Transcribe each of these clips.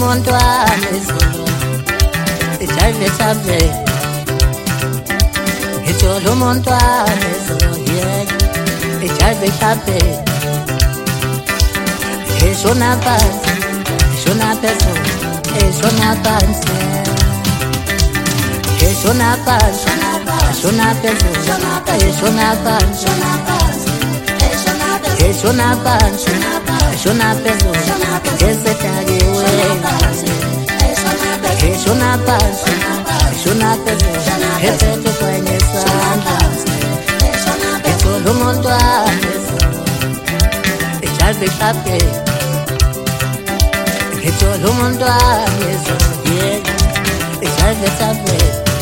umuntu wami izolo ijayive chave ngithola umuntu wami izolo ijayive chave eshona phansi eshona phezulu eshona phansi eshona phansi eshona phezulu eshona phansi eshona phansi eshona phezulu esetakiwe eshona phansi eshona phezulu ephethe kwenye sandla ngithola umuntu wami ijayive chave ngithola umuntu wami ijayive chave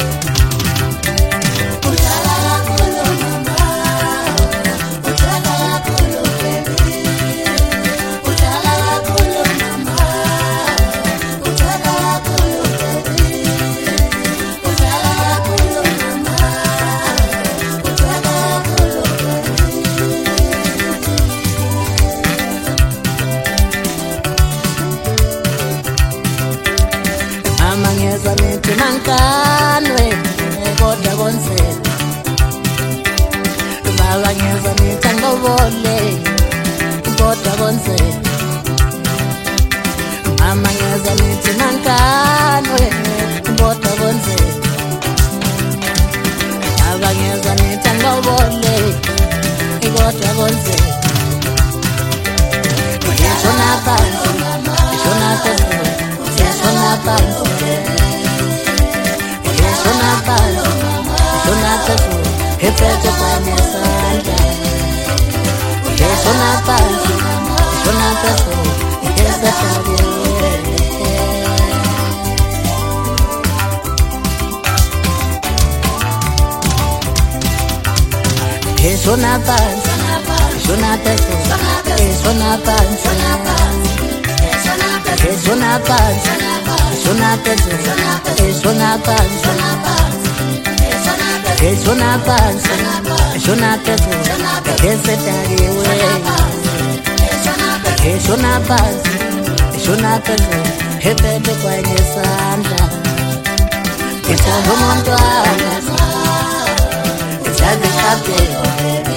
mankanwe kodwa konsela baba ngeza ngithandobole kodwa konsela mama ngeza nithi mankanwe kodwa konsela baba ngeza ngithandobole kodwa konsela shona phansi shona phezulu shona phansi shona phezulu ephethe kwenye sandla shona phansi shona phezulu esetakiwe shona phansi shona phezulu shona phansi shona phansi shona phezulu shona phansi eshona phansi eshona phezulu esetakiwe eshona phansi eshona phezulu ephethe kwenye sandla ngithola umuntu wami ijayive chave